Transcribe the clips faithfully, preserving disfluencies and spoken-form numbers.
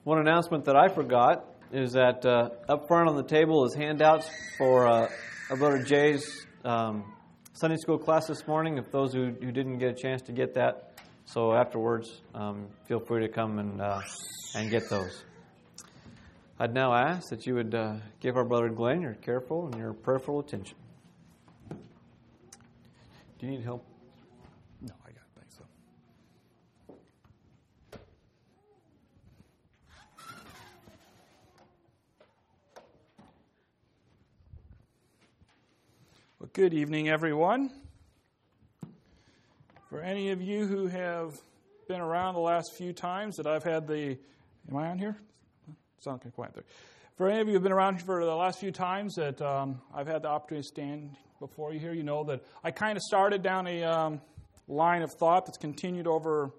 One announcement that I forgot is that uh, up front on the table is handouts for uh, our brother Jay's um, Sunday school class this morning, if those who, who didn't get a chance to get that. So afterwards, um, feel free to come and uh, and get those. I'd now ask that you would uh, give our brother Glenn your careful and your prayerful attention. Do you need help? No, I got it. Thanks. So. Well, good evening, everyone. For any of you who have been around the last few times that I've had the, am I on here? It's not quite there. For any of you who have been around for the last few times that um, I've had the opportunity to stand before you here, you know that I kind of started down a um, line of thought that's continued over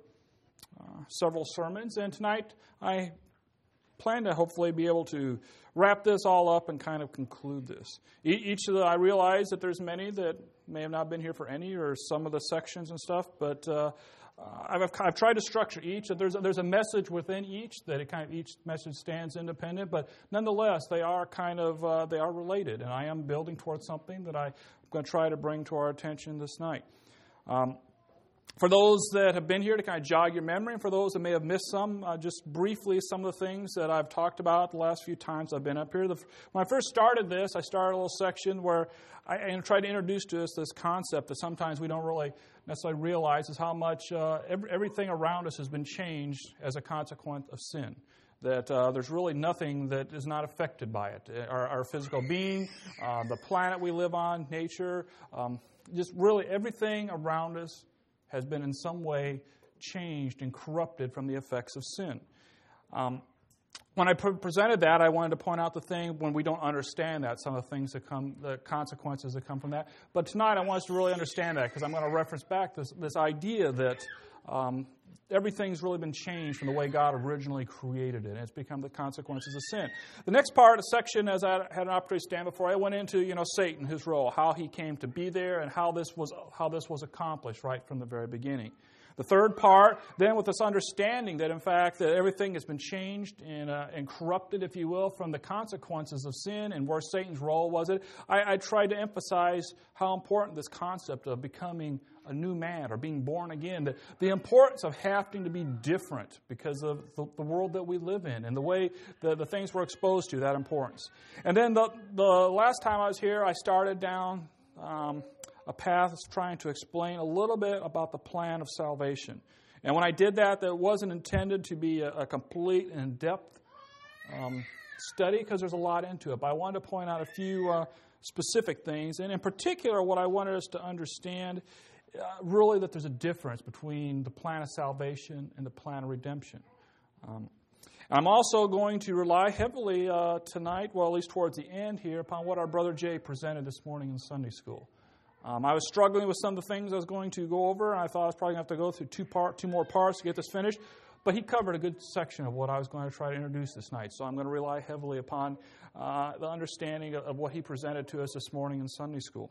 uh, several sermons. And tonight I plan to hopefully be able to wrap this all up and kind of conclude this. E- each of the, I realize that there's many that may have not been here for any or some of the sections and stuff, but uh, I've, I've tried to structure each. There's a, there's a message within each that it kind of each message stands independent, but nonetheless they are kind of uh, they are related, and I am building towards something that I'm going to try to bring to our attention this night. Um, For those that have been here, to kind of jog your memory, and for those that may have missed some, uh, just briefly some of the things that I've talked about the last few times I've been up here. The, when I first started this, I started a little section where I, I tried to introduce to us this concept that sometimes we don't really necessarily realize is how much uh, every, everything around us has been changed as a consequence of sin. That uh, there's really nothing that is not affected by it. Our, our physical being, uh, the planet we live on, nature, um, just really everything around us has been in some way changed and corrupted from the effects of sin. Um, when I pre- presented that, I wanted to point out the thing when we don't understand that, some of the things that come, the consequences that come from that. But tonight I want us to really understand that because I'm going to reference back this, this idea that um, everything's really been changed from the way God originally created it, and it's become the consequences of sin. The next part, a section, as I had an opportunity to stand before, I went into, you know, Satan, his role, how he came to be there, and how this was how this was accomplished right from the very beginning. The third part, then, with this understanding that, in fact, that everything has been changed and, uh, and corrupted, if you will, from the consequences of sin and where Satan's role was it, I, I tried to emphasize how important this concept of becoming a new man or being born again, the, the importance of having to be different because of the, the world that we live in and the way the, the things we're exposed to, that importance. And then the, the last time I was here, I started down um, a path trying to explain a little bit about the plan of salvation. And when I did that, that wasn't intended to be a, a complete and in-depth um, study because there's a lot into it. But I wanted to point out a few uh, specific things. And in particular, what I wanted us to understand Uh, really that there's a difference between the plan of salvation and the plan of redemption. Um, I'm also going to rely heavily uh, tonight, well, at least towards the end here, upon what our brother Jay presented this morning in Sunday school. Um, I was struggling with some of the things I was going to go over, and I thought I was probably going to have to go through two part, two more parts to get this finished. But he covered a good section of what I was going to try to introduce this night. So I'm going to rely heavily upon uh, the understanding of, of what he presented to us this morning in Sunday school.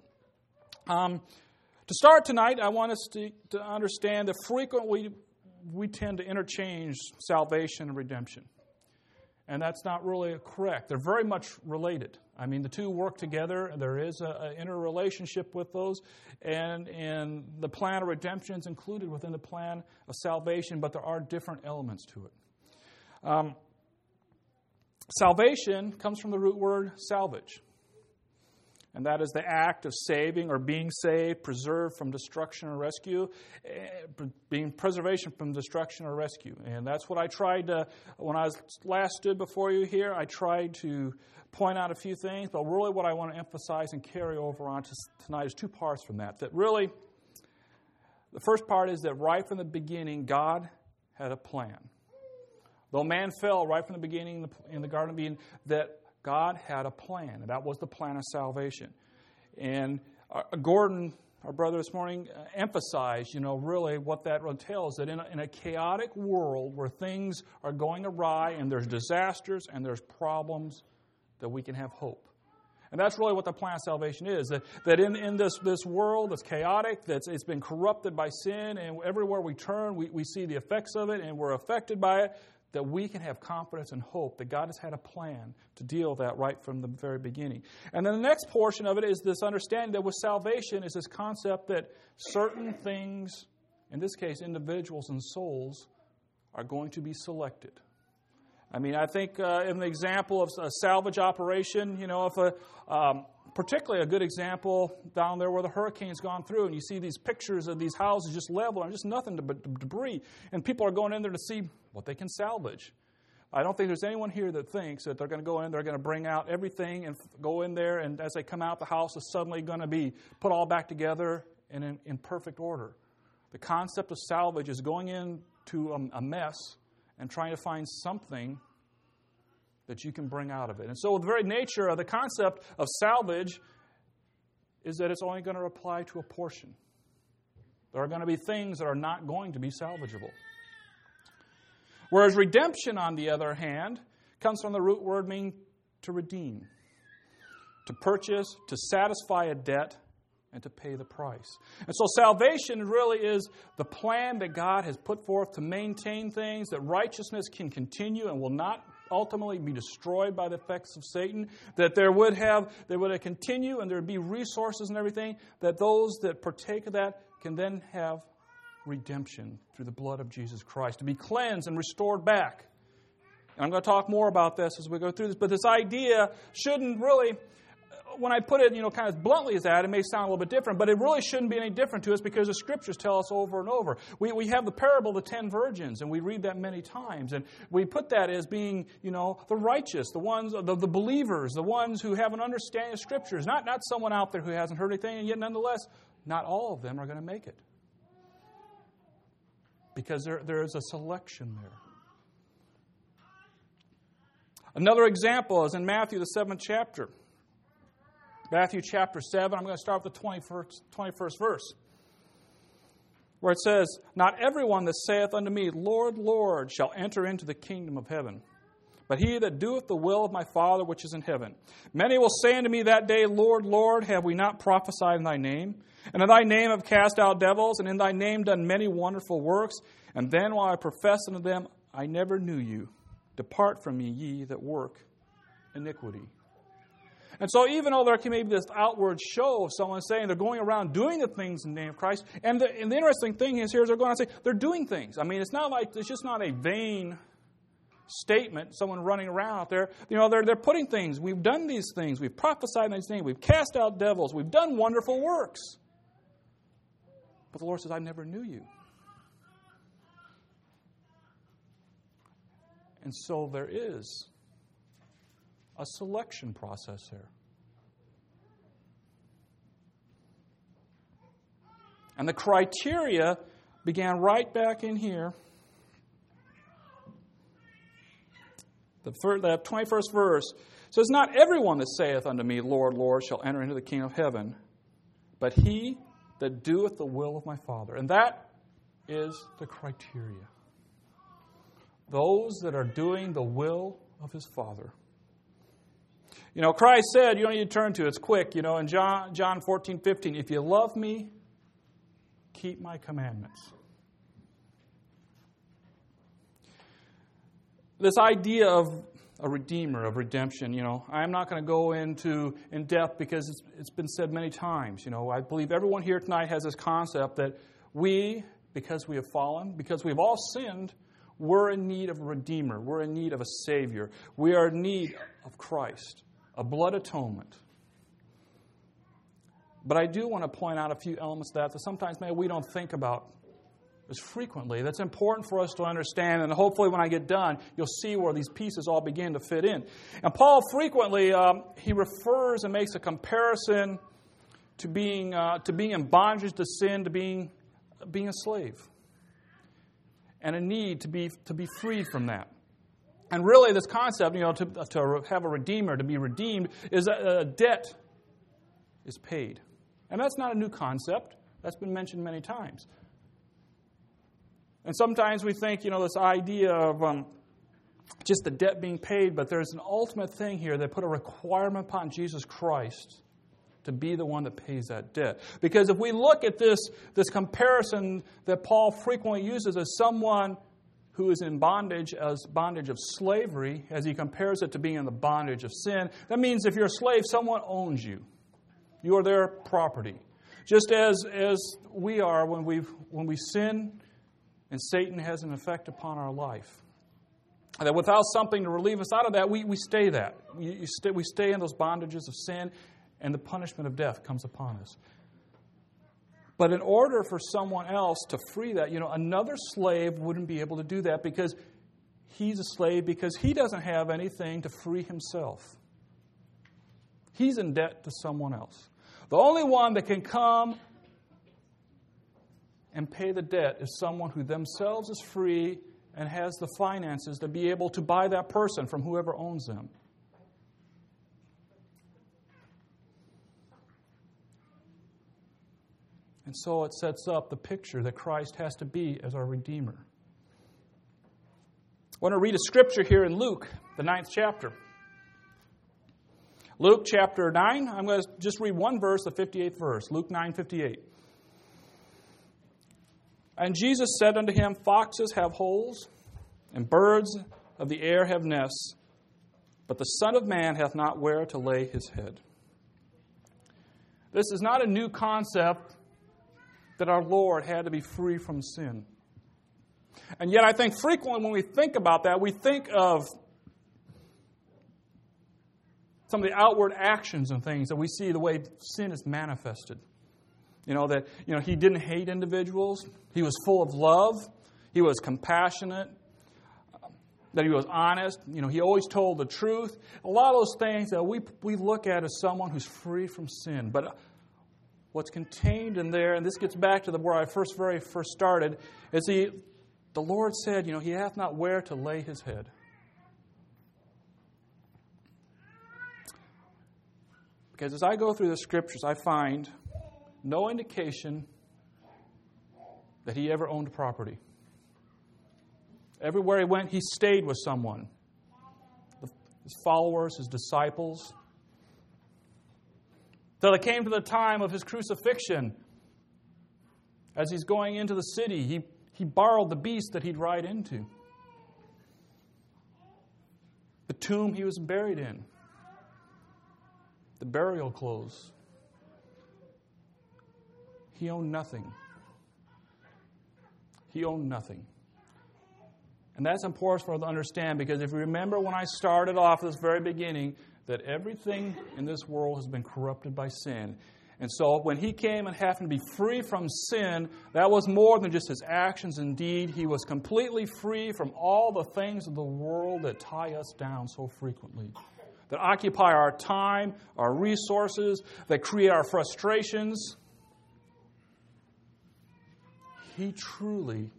Um, To start tonight, I want us to, to understand that frequently we tend to interchange salvation and redemption. And that's not really correct. They're very much related. I mean, the two work together. There is an interrelationship with those. And, and the plan of redemption is included within the plan of salvation, but there are different elements to it. Um, salvation comes from the root word salvage. And that is the act of saving or being saved, preserved from destruction or rescue, being preservation from destruction or rescue. And that's what I tried to, when I last stood before you here, I tried to point out a few things, but really what I want to emphasize and carry over on to tonight is two parts from that. That really, the first part is that right from the beginning, God had a plan. Though man fell right from the beginning in the, in the Garden of Eden, that God had a plan, and that was the plan of salvation. And uh, Gordon, our brother this morning, uh, emphasized, you know, really what that entails, that in a, in a chaotic world where things are going awry and there's disasters and there's problems, that we can have hope. And that's really what the plan of salvation is, that, that in, in this, this world that's chaotic, that's it's been corrupted by sin, and everywhere we turn, we, we see the effects of it, and we're affected by it, that we can have confidence and hope that God has had a plan to deal with that right from the very beginning. And then the next portion of it is this understanding that with salvation is this concept that certain things, in this case individuals and souls, are going to be selected. I mean, I think uh, in the example of a salvage operation, you know, if a, um, particularly a good example down there where the hurricane's gone through, and you see these pictures of these houses just level and just nothing but debris, and people are going in there to see what they can salvage. I don't think there's anyone here that thinks that they're going to go in, they're going to bring out everything and go in there, and as they come out, the house is suddenly going to be put all back together and in, in perfect order. The concept of salvage is going into a, a mess and trying to find something that you can bring out of it. And so the very nature of the concept of salvage is that it's only going to apply to a portion. There are going to be things that are not going to be salvageable. Whereas redemption, on the other hand, comes from the root word meaning to redeem, to purchase, to satisfy a debt, and to pay the price. And so salvation really is the plan that God has put forth to maintain things, that righteousness can continue and will not ultimately be destroyed by the effects of Satan, that there would have, there would continue and there would be resources and everything, that those that partake of that can then have redemption through the blood of Jesus Christ, to be cleansed and restored back. And I'm going to talk more about this as we go through this, but this idea shouldn't really, when I put it, you know, kind of bluntly as that, it may sound a little bit different, but it really shouldn't be any different to us because the Scriptures tell us over and over. We we have the parable of the ten virgins, and we read that many times, and we put that as being, you know, the righteous, the ones, the, the believers, the ones who have an understanding of Scriptures, not, not someone out there who hasn't heard anything, and yet nonetheless, not all of them are going to make it. Because there there is a selection there. Another example is in Matthew, the seventh chapter. Matthew chapter seven, I'm going to start with the twenty-first, twenty-first verse, where it says, "Not everyone that saith unto me, Lord, Lord, shall enter into the kingdom of heaven, but he that doeth the will of my Father which is in heaven. Many will say unto me that day, Lord, Lord, have we not prophesied in thy name? And in thy name have cast out devils, and in thy name done many wonderful works? And then will I profess unto them, I never knew you. Depart from me, ye that work iniquity." And so even though there can be this outward show of someone saying they're going around doing the things in the name of Christ, and the, and the interesting thing is here is they're going to say they're doing things. I mean, it's not like, it's just not a vain statement, someone running around out there. You know, they're, they're putting things. We've done these things. We've prophesied in His name. We've cast out devils. We've done wonderful works. But the Lord says, I never knew you. And so there is a selection process there. And the criteria began right back in here. The, third, the twenty-first verse says, "Not everyone that saith unto me, Lord, Lord, shall enter into the kingdom of heaven, but he that doeth the will of my Father." And that is the criteria. Those that are doing the will of His Father. You know, Christ said, you don't need to turn to it, it's quick. You know, in John, John fourteen, fifteen, "If you love me, keep my commandments." This idea of a redeemer, of redemption, you know, I'm not going to go into in depth because it's, it's been said many times. You know, I believe everyone here tonight has this concept that we, because we have fallen, because we've all sinned, we're in need of a redeemer. We're in need of a Savior. We are in need of Christ, a blood atonement. But I do want to point out a few elements of that that sometimes maybe we don't think about as frequently. That's important for us to understand, and hopefully when I get done, you'll see where these pieces all begin to fit in. And Paul frequently, um, he refers and makes a comparison to being uh, to being in bondage to sin, to being being a slave, and a need to be to be freed from that. And really, this concept, you know, to to have a redeemer, to be redeemed, is a, a debt is paid, and that's not a new concept. That's been mentioned many times. And sometimes we think, you know, this idea of um, just the debt being paid, but there's an ultimate thing here. They put a requirement upon Jesus Christ to be the one that pays that debt. Because if we look at this, this comparison that Paul frequently uses as someone who is in bondage as bondage of slavery, as he compares it to being in the bondage of sin, that means if you're a slave, someone owns you. You are their property. Just as, as we are when, we've, when we sin and Satan has an effect upon our life. That without something to relieve us out of that, we, we stay that. We, you stay, we stay in those bondages of sin, and the punishment of death comes upon us. But in order for someone else to free that, you know, another slave wouldn't be able to do that because he's a slave because he doesn't have anything to free himself. He's in debt to someone else. The only one that can come and pay the debt is someone who themselves is free and has the finances to be able to buy that person from whoever owns them. And so it sets up the picture that Christ has to be as our Redeemer. I want to read a scripture here in Luke, the ninth chapter. Luke chapter nine, I'm going to just read one verse, the fifty-eighth verse, Luke nine fifty-eight. And Jesus said unto him, Foxes have holes, and birds of the air have nests, but the Son of Man hath not where to lay his head. This is not a new concept that our Lord had to be free from sin. And yet I think frequently when we think about that, we think of some of the outward actions and things that we see the way sin is manifested. You know, that you know he didn't hate individuals. He was full of love. He was compassionate. That he was honest. You know, he always told the truth. A lot of those things that we we look at as someone who's free from sin. But what's contained in there, and this gets back to the where I first very first started, is he the Lord said, you know, he hath not where to lay his head. Because as I go through the scriptures, I find no indication that he ever owned property. Everywhere he went, he stayed with someone. His followers, his disciples. Till it came to the time of his crucifixion. As he's going into the city, he, he borrowed the beast that he'd ride into. The tomb he was buried in. The burial clothes. He owned nothing. He owned nothing. And that's important for us to understand, because if you remember when I started off at this very beginning, that everything in this world has been corrupted by sin. And so when he came and happened to be free from sin, that was more than just his actions. Indeed, he was completely free from all the things of the world that tie us down so frequently, that occupy our time, our resources, that create our frustrations. He truly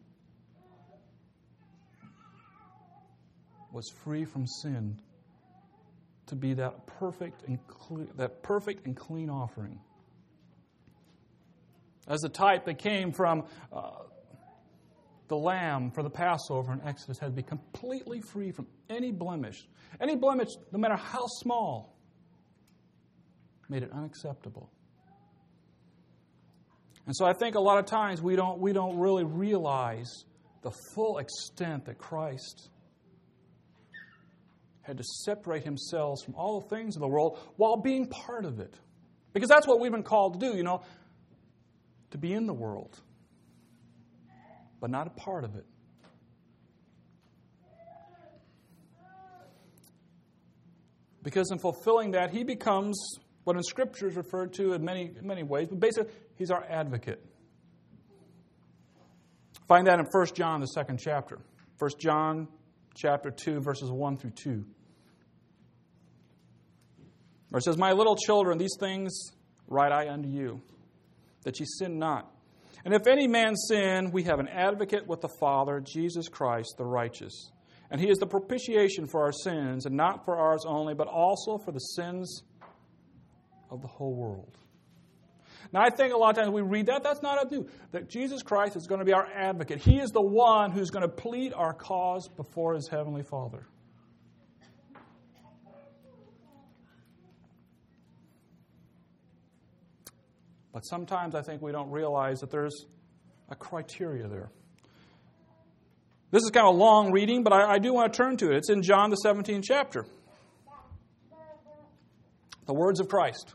was free from sin to be that perfect and clean, that perfect and clean offering. As a type that came from uh, the lamb for the Passover in Exodus, had to be completely free from any blemish. Any blemish, no matter how small, made it unacceptable. And so I think a lot of times we don't we don't really realize the full extent that Christ had to separate himself from all the things of the world while being part of it. Because that's what we've been called to do, you know, to be in the world, but not a part of it. Because in fulfilling that, he becomes what in Scripture is referred to in many, many ways, but basically, he's our advocate. Find that in First John, the second chapter. First John chapter two, verses one through two. Where it says, My little children, these things write I unto you, that ye sin not. And if any man sin, we have an advocate with the Father, Jesus Christ, the righteous. And he is the propitiation for our sins, and not for ours only, but also for the sins of the whole world. Now, I think a lot of times we read that, that's not a new. That Jesus Christ is going to be our advocate. He is the one who's going to plead our cause before his heavenly Father. But sometimes I think we don't realize that there's a criteria there. This is kind of a long reading, but I, I do want to turn to it. It's in John, the seventeenth chapter. The words of Christ.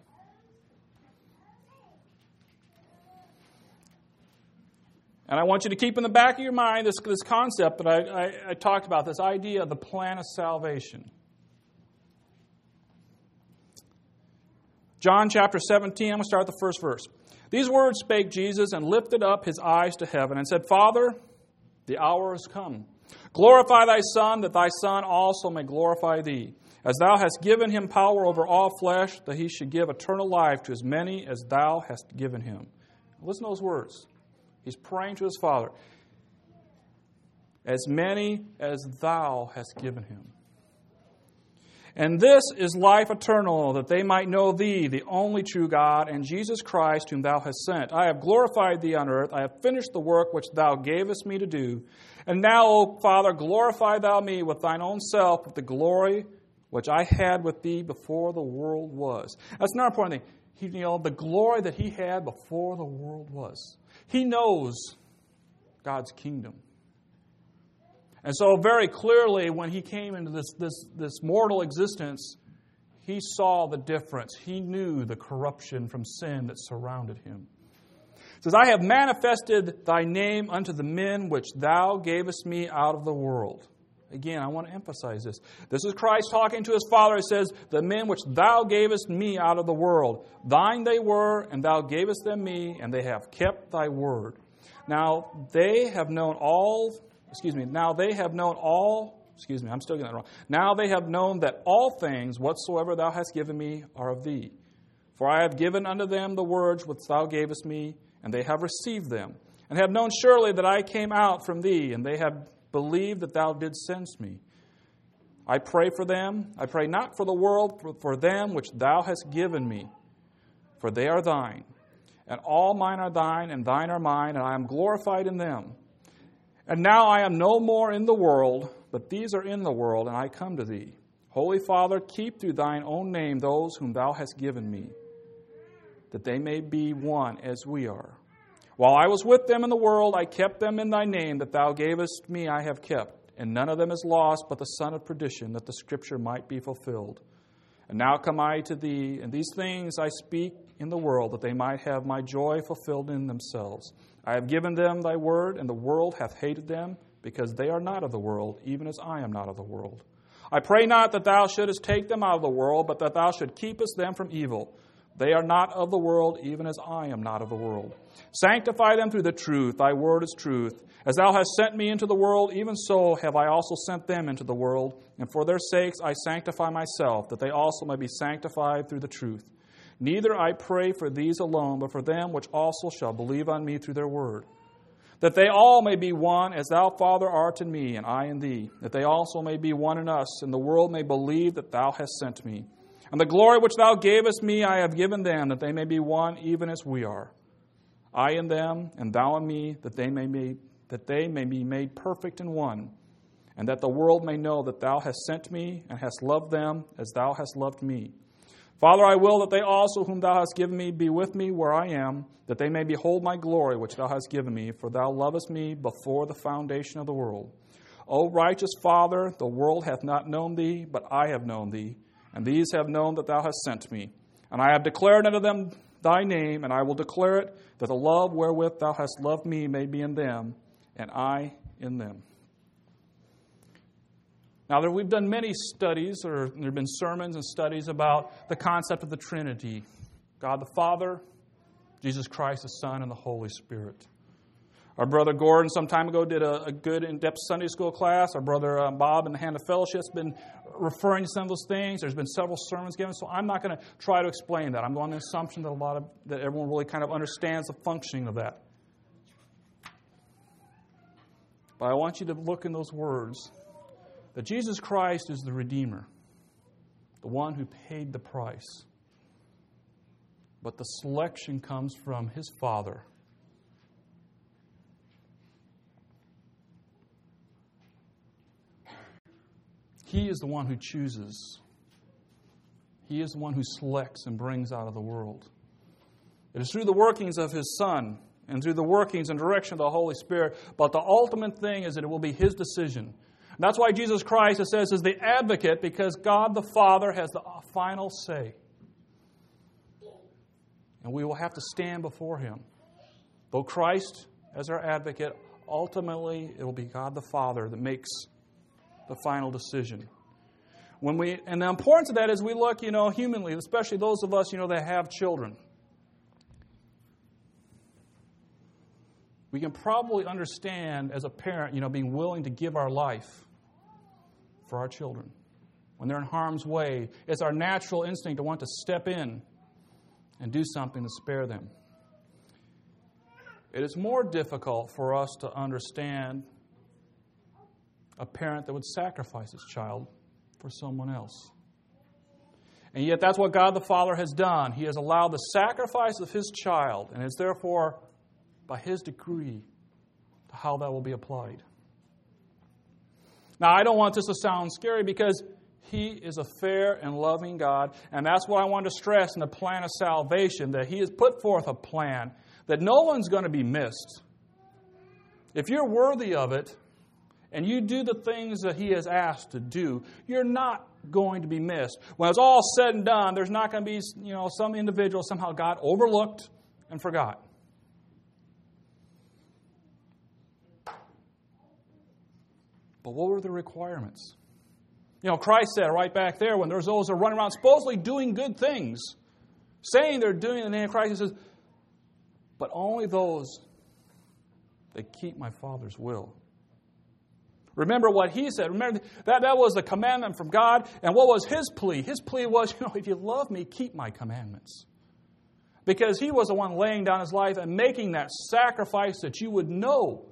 And I want you to keep in the back of your mind this, this concept that I, I, I talked about, this idea of the plan of salvation. John chapter seventeen, I'm going to start with the first verse. These words spake Jesus and lifted up his eyes to heaven and said, Father, the hour has come. Glorify thy Son, that thy Son also may glorify thee, as thou hast given him power over all flesh, that he should give eternal life to as many as thou hast given him. Listen to those words. He's praying to his Father. As many as thou hast given him. And this is life eternal, that they might know thee, the only true God, and Jesus Christ, whom thou hast sent. I have glorified thee on earth. I have finished the work which thou gavest me to do. And now, O Father, glorify thou me with thine own self, with the glory which I had with thee before the world was. That's another important thing. He, you know, the glory that he had before the world was. He knows God's kingdom. And so very clearly when he came into this, this, this mortal existence, he saw the difference. He knew the corruption from sin that surrounded him. It says, I have manifested thy name unto the men which thou gavest me out of the world. Again, I want to emphasize this. This is Christ talking to his Father. He says, the men which thou gavest me out of the world, thine they were, and thou gavest them me, and they have kept thy word. Now they have known all... Excuse me, now they have known all, excuse me, I'm still getting that wrong. Now they have known that all things whatsoever thou hast given me are of thee. For I have given unto them the words which thou gavest me, and they have received them, and have known surely that I came out from thee, and they have believed that thou didst send me. I pray for them, I pray not for the world, but for them which thou hast given me, for they are thine. And all mine are thine, and thine are mine, and I am glorified in them. And now I am no more in the world, but these are in the world, and I come to thee. Holy Father, keep through thine own name those whom thou hast given me, that they may be one as we are. While I was with them in the world, I kept them in thy name that thou gavest me I have kept. And none of them is lost but the son of perdition, that the scripture might be fulfilled. And now come I to thee, and these things I speak in the world, that they might have my joy fulfilled in themselves. I have given them thy word, and the world hath hated them, because they are not of the world, even as I am not of the world. I pray not that thou shouldest take them out of the world, but that thou should keepest them from evil. They are not of the world, even as I am not of the world. Sanctify them through the truth. Thy word is truth. As thou hast sent me into the world, even so have I also sent them into the world. And for their sakes I sanctify myself, that they also may be sanctified through the truth. Neither I pray for these alone, but for them which also shall believe on me through their word. That they all may be one, as thou, Father, art in me, and I in thee. That they also may be one in us, and the world may believe that thou hast sent me. And the glory which thou gavest me I have given them, that they may be one even as we are. I in them, and thou in me, that they may be, that they may be made perfect in one, and that the world may know that thou hast sent me, and hast loved them as thou hast loved me. Father, I will that they also whom thou hast given me be with me where I am, that they may behold my glory which thou hast given me, for thou lovest me before the foundation of the world. O righteous Father, the world hath not known thee, but I have known thee, and these have known that thou hast sent me. And I have declared unto them thy name, and I will declare it, that the love wherewith thou hast loved me may be in them, and I in them. Now, there, we've done many studies, or there have been sermons and studies about the concept of the Trinity. God the Father, Jesus Christ the Son, and the Holy Spirit. Our brother Gordon some time ago did a, a good in-depth Sunday school class. Our brother uh, Bob in the Hand of Fellowship has been referring to some of those things. There's been several sermons given, so I'm not going to try to explain that. I'm going on the assumption that a lot of that everyone really kind of understands the functioning of that. But I want you to look in those words that Jesus Christ is the Redeemer, the one who paid the price. But the selection comes from his Father. He is the one who chooses. He is the one who selects and brings out of the world. It is through the workings of His Son and through the workings and direction of the Holy Spirit. But the ultimate thing is that it will be His decision. And that's why Jesus Christ, it says, is the advocate, because God the Father has the final say. And we will have to stand before Him. Though Christ, as our advocate, ultimately it will be God the Father that makes the final decision. When we, and the importance of that is we look, you know, humanly, especially those of us, you know, that have children. We can probably understand as a parent, you know, being willing to give our life for our children. When they're in harm's way, it's our natural instinct to want to step in and do something to spare them. It is more difficult for us to understand a parent that would sacrifice his child for someone else. And yet that's what God the Father has done. He has allowed the sacrifice of His child, and it's therefore by His decree how that will be applied. Now, I don't want this to sound scary because He is a fair and loving God, and that's what I want to stress in the plan of salvation, that He has put forth a plan that no one's going to be missed. If you're worthy of it, and you do the things that He has asked to do, you're not going to be missed. When it's all said and done, there's not going to be, you know, some individual somehow God overlooked and forgot. But what were the requirements? You know, Christ said right back there, when there's those that are running around supposedly doing good things, saying they're doing it in the name of Christ, He says, but only those that keep my Father's will. Remember what He said. Remember that that was the commandment from God. And what was His plea? His plea was, you know, if you love me, keep my commandments. Because He was the one laying down His life and making that sacrifice that you would know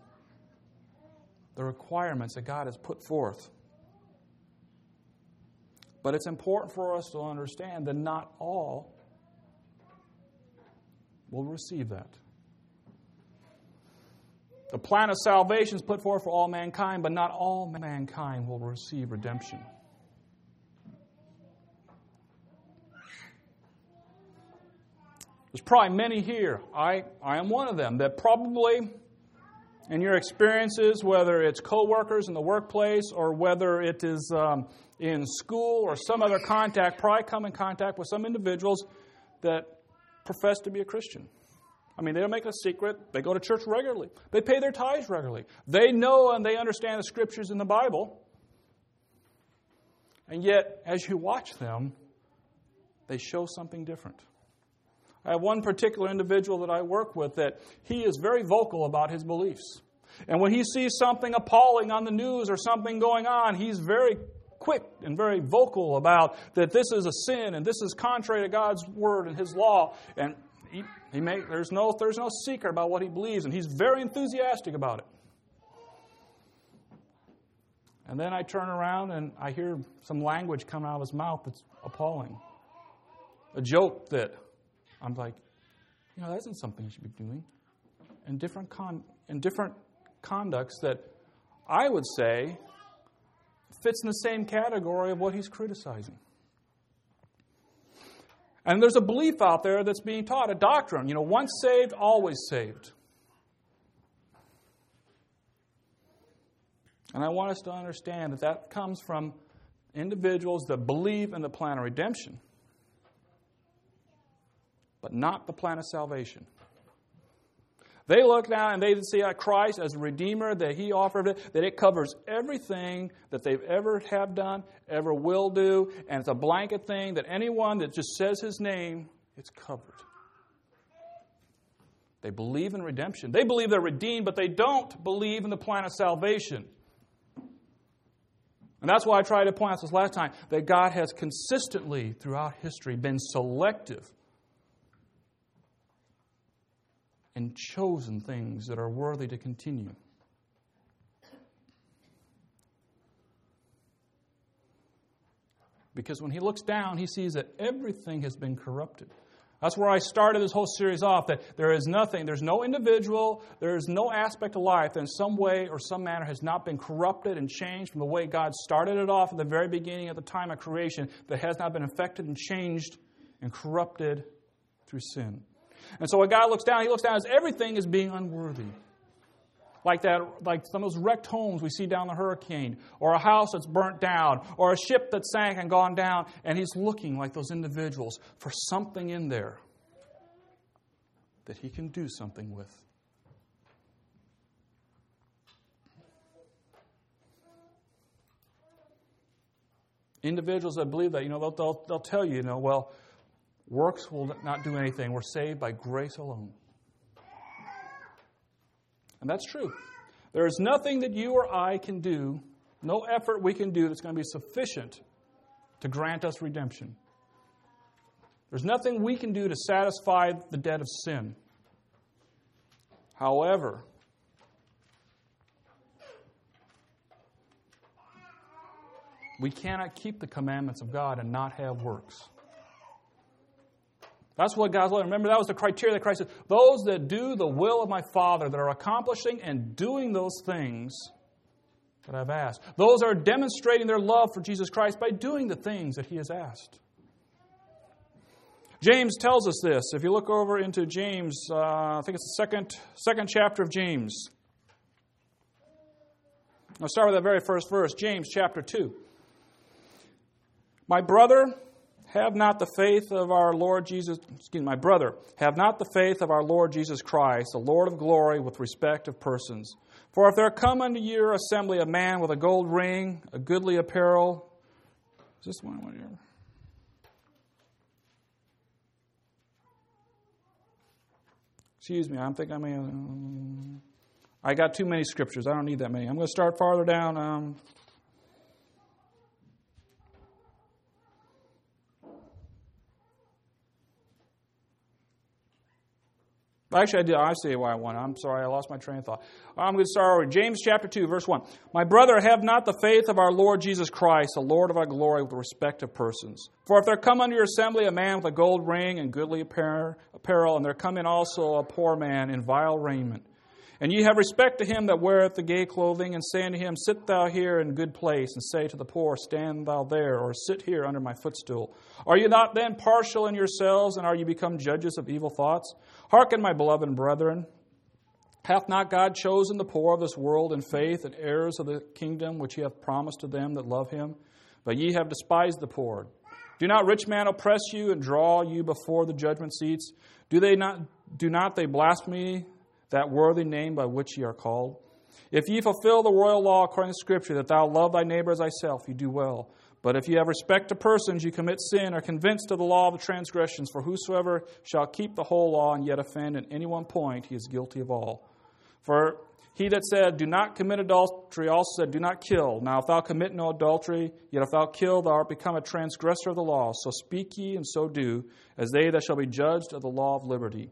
the requirements that God has put forth. But it's important for us to understand that not all will receive that. The plan of salvation is put forth for all mankind, but not all mankind will receive redemption. There's probably many here, I, I am one of them, that probably in your experiences, whether it's co-workers in the workplace or whether it is um, in school or some other contact, probably come in contact with some individuals that profess to be a Christian. I mean, they don't make a secret. They go to church regularly. They pay their tithes regularly. They know and they understand the Scriptures in the Bible. And yet, as you watch them, they show something different. I have one particular individual that I work with that he is very vocal about his beliefs. And when he sees something appalling on the news or something going on, he's very quick and very vocal about that this is a sin and this is contrary to God's Word and His law. And He, he may, there's no there's no secret about what he believes, and he's very enthusiastic about it. And then I turn around and I hear some language come out of his mouth that's appalling. A joke that I'm like, you know, that isn't something you should be doing. And different con and different conducts that I would say fits in the same category of what he's criticizing. And there's a belief out there that's being taught, a doctrine, you know, once saved, always saved. And I want us to understand that that comes from individuals that believe in the plan of redemption, but not the plan of salvation. They look now and they see Christ as a Redeemer, that He offered it, that it covers everything that they've ever have done, ever will do, and it's a blanket thing that anyone that just says His name, it's covered. They believe in redemption. They believe they're redeemed, but they don't believe in the plan of salvation. And that's why I tried to point out this last time, that God has consistently, throughout history, been selective and chosen things that are worthy to continue. Because when He looks down, He sees that everything has been corrupted. That's where I started this whole series off, that there is nothing, there's no individual, there is no aspect of life that in some way or some manner has not been corrupted and changed from the way God started it off at the very beginning at the time of creation, that has not been affected and changed and corrupted through sin. And so when God looks down, He looks down as everything is being unworthy. Like that, like some of those wrecked homes we see down the hurricane, or a house that's burnt down, or a ship that sank and gone down, and He's looking like those individuals for something in there that He can do something with. Individuals that believe that, you know, they'll, they'll, they'll tell you, you know, well, works will not do anything. We're saved by grace alone. And that's true. There is nothing that you or I can do, no effort we can do that's going to be sufficient to grant us redemption. There's nothing we can do to satisfy the debt of sin. However, we cannot keep the commandments of God and not have works. That's what God's love. Remember, that was the criteria that Christ said. Those that do the will of my Father, that are accomplishing and doing those things that I've asked. Those are demonstrating their love for Jesus Christ by doing the things that He has asked. James tells us this. If you look over into James, uh, I think it's the second, second chapter of James. I'll start with that very first verse, James chapter two. My brother, have not the faith of our Lord Jesus, excuse me, my brother, have not the faith of our Lord Jesus Christ, the Lord of glory, with respect of persons. For if there come unto your assembly a man with a gold ring, a goodly apparel, is this one right here? Excuse me, I'm thinking I may. Um, I got too many scriptures. I don't need that many. I'm going to start farther down. Um, Actually, I did. I see why I want. I'm sorry, I lost my train of thought. I'm going to start over. James chapter two, verse one. My brother, have not the faith of our Lord Jesus Christ, the Lord of our glory, with respect of persons. For if there come unto your assembly a man with a gold ring and goodly apparel, and there come in also a poor man in vile raiment, and ye have respect to him that weareth the gay clothing, and say unto him, Sit thou here in good place, and say to the poor, Stand thou there, or sit here under my footstool. Are you not then partial in yourselves, and are you become judges of evil thoughts? Hearken, my beloved brethren, hath not God chosen the poor of this world in faith and heirs of the kingdom which he hath promised to them that love him? But ye have despised the poor. Do not rich men oppress you and draw you before the judgment seats? Do they not? Do not they blaspheme that worthy name by which ye are called? If ye fulfill the royal law according to Scripture, that thou love thy neighbor as thyself, you do well. But if ye have respect to persons, you commit sin, are convinced of the law of the transgressions. For whosoever shall keep the whole law and yet offend in any one point, he is guilty of all. For he that said, Do not commit adultery, also said, Do not kill. Now if thou commit no adultery, yet if thou kill, thou art become a transgressor of the law. So speak ye, and so do, as they that shall be judged of the law of liberty.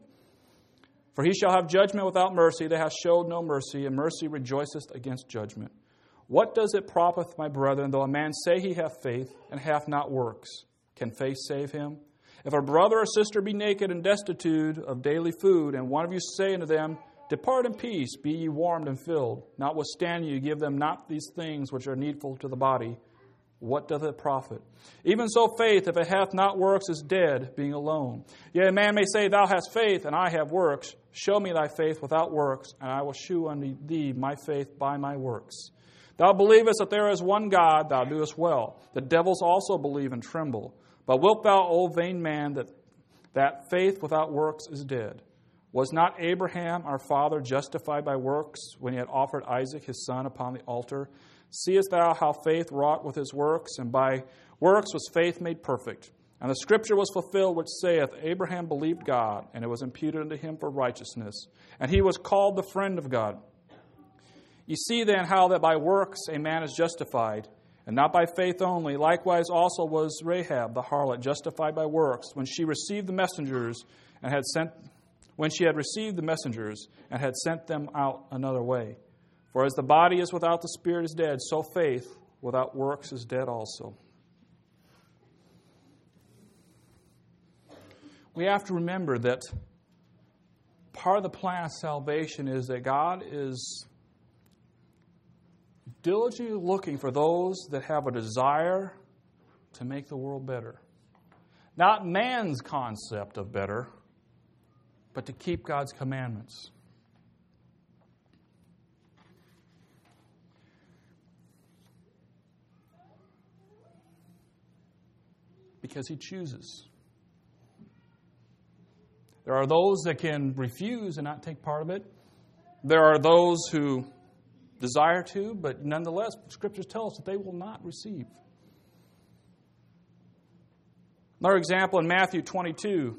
For he shall have judgment without mercy, that hath showed no mercy, and mercy rejoiceth against judgment. What does it profit, my brethren, though a man say he hath faith, and hath not works? Can faith save him? If a brother or sister be naked and destitute of daily food, and one of you say unto them, Depart in peace, be ye warmed and filled, notwithstanding you give them not these things which are needful to the body, what doth it profit? Even so faith, if it hath not works, is dead, being alone. Yet a man may say, Thou hast faith, and I have works. Show me thy faith without works, and I will shew unto thee my faith by my works. Thou believest that there is one God, thou doest well. The devils also believe and tremble. But wilt thou, O vain man, that, that faith without works is dead? Was not Abraham our father justified by works when he had offered Isaac his son upon the altar? Seest thou how faith wrought with his works, and by works was faith made perfect? And the scripture was fulfilled which saith, Abraham believed God, and it was imputed unto him for righteousness. And he was called the friend of God. Ye see then how that by works a man is justified, and not by faith only. Likewise also was Rahab the harlot justified by works, when she received the messengers and had sent when she had received the messengers and had sent them out another way. For as the body is without the spirit is dead, so faith without works is dead also. We have to remember that part of the plan of salvation is that God is diligently looking for those that have a desire to make the world better. Not man's concept of better, but to keep God's commandments. Because He chooses. There are those that can refuse and not take part of it. There are those who desire to, but nonetheless, Scriptures tell us that they will not receive. Another example in Matthew twenty-two.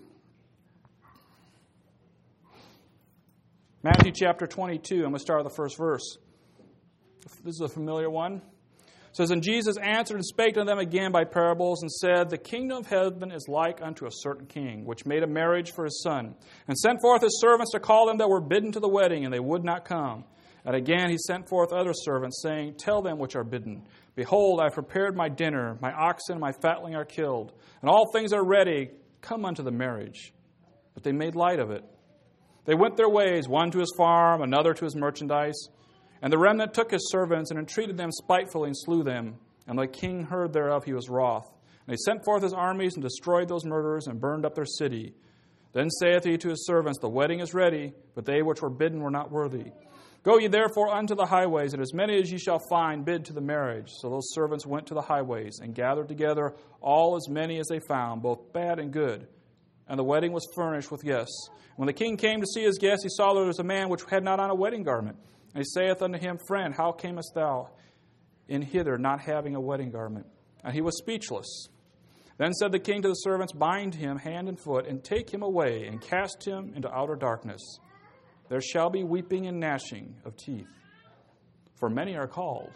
Matthew chapter twenty-two, I'm going to start with the first verse. This is a familiar one. It says, And Jesus answered and spake to them again by parables, and said, The kingdom of heaven is like unto a certain king, which made a marriage for his son, and sent forth his servants to call them that were bidden to the wedding, and they would not come. And again he sent forth other servants, saying, Tell them which are bidden, Behold, I have prepared my dinner, my oxen and my fatling are killed, and all things are ready, come unto the marriage. But they made light of it. They went their ways, one to his farm, another to his merchandise. And the remnant took his servants, and entreated them spitefully, and slew them. And the king heard thereof, he was wroth. And he sent forth his armies, and destroyed those murderers, and burned up their city. Then saith he to his servants, The wedding is ready, but they which were bidden were not worthy. Go ye therefore unto the highways, and as many as ye shall find, bid to the marriage. So those servants went to the highways, and gathered together all as many as they found, both bad and good. And the wedding was furnished with guests. When the king came to see his guests, he saw there was a man which had not on a wedding garment. And he saith unto him, Friend, how camest thou in hither, not having a wedding garment? And he was speechless. Then said the king to the servants, Bind him hand and foot, and take him away, and cast him into outer darkness. There shall be weeping and gnashing of teeth. For many are called,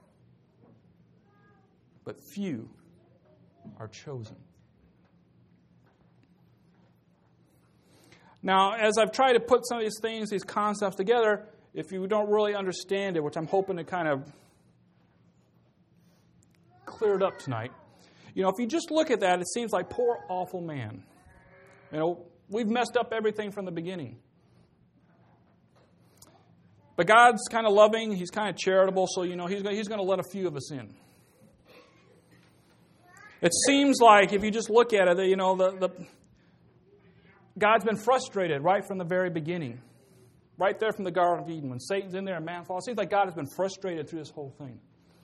but few are chosen. Now, as I've tried to put some of these things, these concepts together, if you don't really understand it, which I'm hoping to kind of clear it up tonight, you know, if you just look at that, it seems like poor, awful man. You know, we've messed up everything from the beginning. But God's kind of loving, He's kind of charitable, so, you know, He's going, he's going to let a few of us in. It seems like, if you just look at it, that, you know, the, the God's been frustrated right from the very beginning. Right there from the Garden of Eden, when Satan's in there and man falls. It seems like God has been frustrated through this whole thing.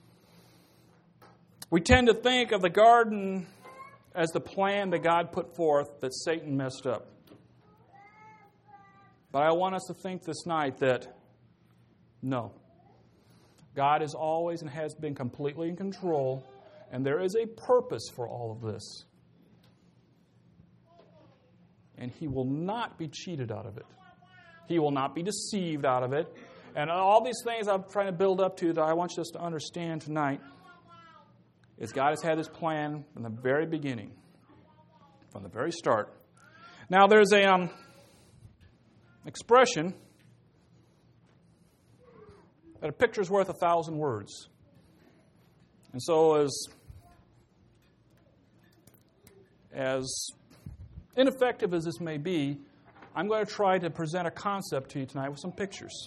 We tend to think of the garden as the plan that God put forth that Satan messed up. But I want us to think this night that, no. God is always and has been completely in control, and there is a purpose for all of this. And He will not be cheated out of it. He will not be deceived out of it. And all these things I'm trying to build up to that I want us to understand tonight is God has had this plan from the very beginning, from the very start. Now there's a um, expression that a picture's worth a thousand words. And so as, as ineffective as this may be, I'm going to try to present a concept to you tonight with some pictures.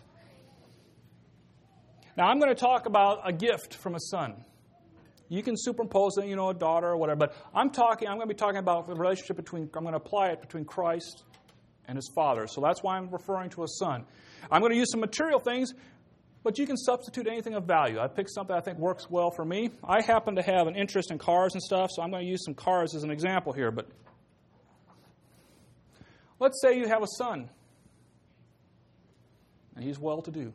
Now, I'm going to talk about a gift from a son. You can superimpose it, you know, a daughter or whatever, but I'm talking. I'm going to be talking about the relationship between. I'm going to apply it between Christ and His Father. So that's why I'm referring to a son. I'm going to use some material things, but you can substitute anything of value. I picked something I think works well for me. I happen to have an interest in cars and stuff, so I'm going to use some cars as an example here, but. Let's say you have a son, and he's well-to-do.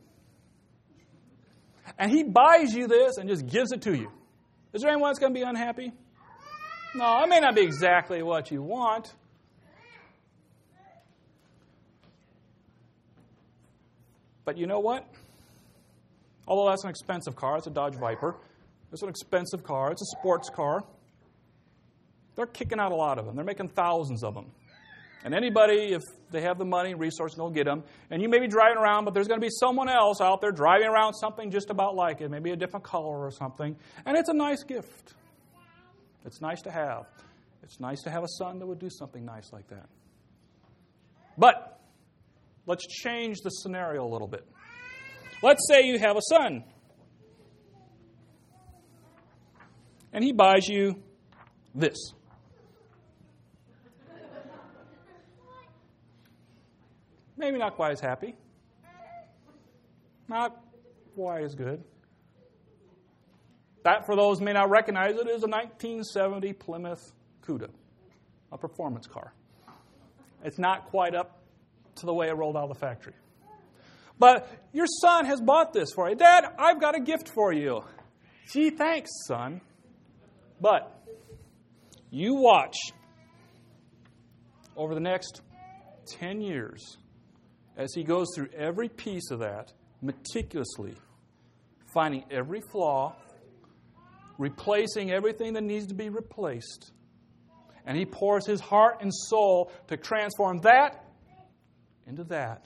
And he buys you this and just gives it to you. Is there anyone that's going to be unhappy? No, it may not be exactly what you want. But you know what? Although that's an expensive car, it's a Dodge Viper. It's an expensive car. It's a sports car. They're kicking out a lot of them. They're making thousands of them. And anybody, if they have the money and resources, go get them. And you may be driving around, but there's going to be someone else out there driving around something just about like it, maybe a different color or something. And it's a nice gift. It's nice to have. It's nice to have a son that would do something nice like that. But let's change the scenario a little bit. Let's say you have a son. And he buys you this. maybe not quite as happy. Not quite as good. That, for those who may not recognize it, is a nineteen seventy Plymouth Cuda, a performance car. It's not quite up to the way it rolled out of the factory. But your son has bought this for you. Dad, I've got a gift for you. Gee, thanks, son. But you watch over the next ten years as he goes through every piece of that meticulously, finding every flaw, replacing everything that needs to be replaced. And he pours his heart and soul to transform that into that.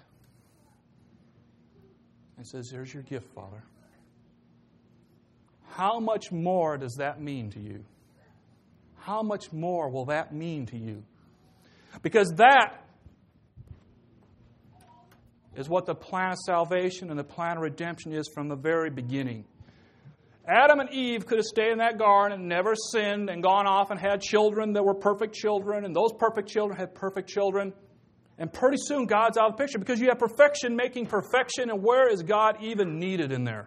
And says, there's your gift, Father. How much more does that mean to you? How much more will that mean to you? Because that is what the plan of salvation and the plan of redemption is from the very beginning. Adam and Eve could have stayed in that garden and never sinned and gone off and had children that were perfect children, and those perfect children had perfect children. And pretty soon God's out of the picture because you have perfection making perfection, and where is God even needed in there?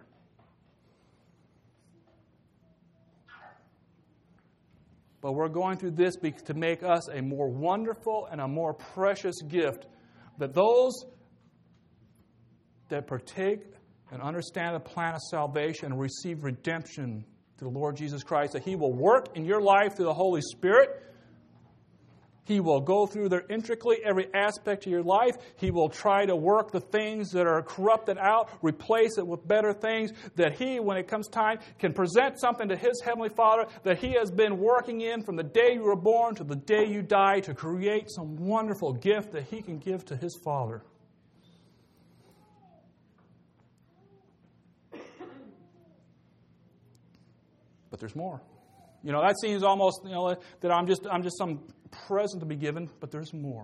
But we're going through this to make us a more wonderful and a more precious gift, that those that partake and understand the plan of salvation and receive redemption through the Lord Jesus Christ, that He will work in your life through the Holy Spirit. He will go through there intricately every aspect of your life. He will try to work the things that are corrupted out, replace it with better things, that He, when it comes time, can present something to His Heavenly Father that He has been working in from the day you were born to the day you die to create some wonderful gift that He can give to His Father. But there's more. You know, that seems almost, you know, that I'm just I'm just some present to be given, but there's more.